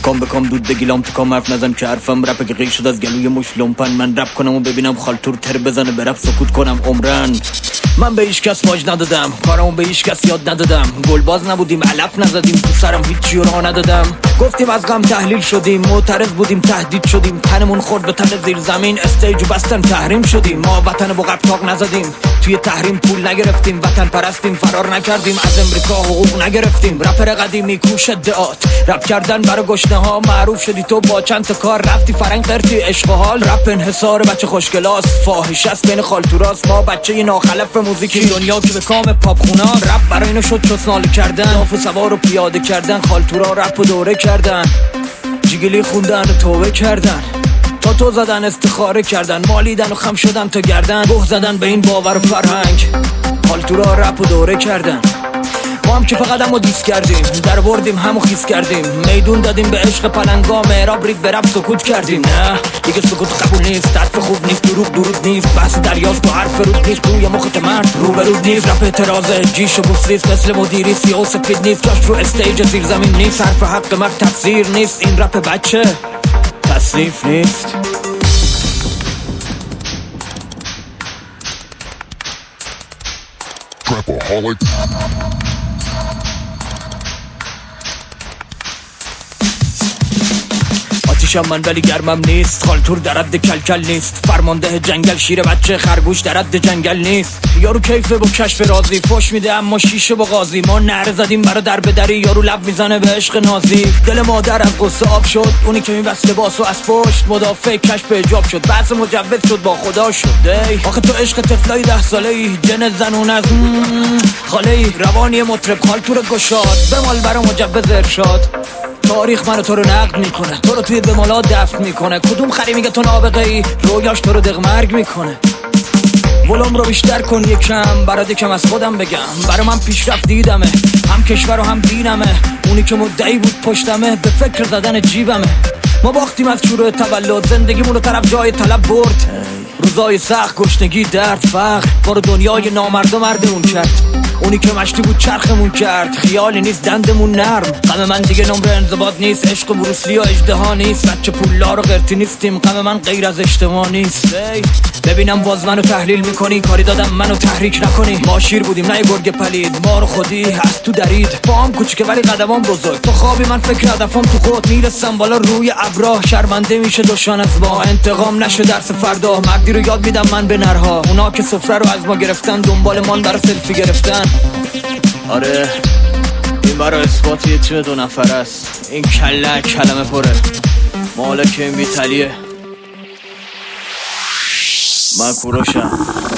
کام بکام دود بگیلام تو کام حرف نزن که حرفم رپ غیر شد از گلوی مش لومپن. من رپ کنم و ببینم خالتور تر بزنه برپ سکوت کنم عمرن. من به هیچ کس واج ندادم، کارمو به هیچ کس یاد ندادم، گلباز نبودیم علف نزدیم، تو سرم هیچی راه ندادم. گفتیم از غم تحلیل شدیم، معترض بودیم تهدید شدیم، تنمون خورد به تن زیر زمین، استیجو بستن تحریم شدیم. ما وطن بقب تاق نزدیم، توی تحریم پول نگرفتیم، وطن پرستیم فرار نکردیم، از امریکا حقوق نگرفتیم. رپر قدیمی کوش ادعات، رپ کردن برای گشنه ها، معروف شدی تو با چند تا کار، رفتی فرنگ قرتی عشق و حال. رپ انحصار بچه خوشگلاس، فاحشه است بین خالتوراست، ما بچه ناخلف موزیکی دنیا که به کام پاپ خونا. رپ برای اینو شد چسناله کردن، داف سوار رو پیاده کردن، خالتورا رپ و دوره کردن، جیگلی خوندن و توبه کردن، تو زدن استخاره کردن، مالیدن و خم شدن تا گردن، گوه زدن به این باور و فرهنگ، خالتورا رپ و دوره کردن. ما هم که فقط همو دیس کردیم، در بردیم همو خیس کردیم، میدون دادیم به عشق پلنگا، مهراب رید به رپ سکوت کردیم. نه دیگه سکوت قبول نیست، حرف خوب نیست، دروغ درود نیست، بحث دریاست تو حرف رود نیست، روی مخت مرد رو به رود نیست. رپ اعتراضه جیش و بوسریست، مثل مدیری سیاه و سفید نیست، جاش رو استیج زیر زمین نیست، حرف حق مرد تفسیر نیست، این رپ بچه تصریف نیست. Trapaholic. آتیشم من ولی گرمم نیست، خالتور در حد کلکل نیست، فرمانده جنگل شیر بچه خرگوش در حد جنگل نیست. یارو کیفه با کشف رازی، فوش میده اما شیشه با غازی، ما نره زدیم برا در بدری، یارو لب میزنه به عشق نازی. دل مادر از قصه آب شد، اونی که میبست لباسو از پشت، مدافع کشف اجاب شد، بحث مجوز شد با خدا شد. آخه تو عشق طفلای 10 ساله ای، جن زنون از خاله ای، روانی مطرب خالتور گشاد، بمال برا مجوز ارشاد. تاریخ منو تو رو نقد میکنه، تو رو توی بمالا دفن میکنه، کدوم خری میگه تو نابغه ای، رویاش تو رو دغمرگ میکنه. ولوم رو بیشتر کن یکم، برات یکم از خودم بگم، برای من پیشرفت دیدمه، هم کشور و هم دینمه، اونی که مدعی بود پشتمه، به فکر زدن جیبمه. ما باختیم از شروع تولد، زندگیمون رو طرف جای طلب برد، روزای سخت، گشنگی، درد، فقر، ما رو دنیای نامرد و مردمون کرد، اونی که مشتی بود چرخمون کرد، خیالی نیست دندمون نرم. غم من دیگه نمره انضباط نیست، عشق بروسلی و اژدها نیست، بچه پولدار و قرتی نیستیم، غم من غیر از اجتماع نیست. ببینم باز منو تحلیل میکنی، کاری دادم منو تحریک نکنی، ما شیر بودیم نه گرگ پلید، ما رو خودی از تو درید، پاهم کوچیکه ولی قدمام بزرگ، تو خوابی من فکر هدفم تو خود، میرسم بالا روی ابراه، شرمنده میشه دوشان از ما، انتقام نشه درس فردا، مردی رو یاد میدم من به نرها، اونا که سفره رو از ما گرفتن، دنبال من برای سلفی گرفتن. آره این برای اثبات یه تیم 2 نفر است، این کله کلمه پره، مالک این بیتلیه، من کوروشم.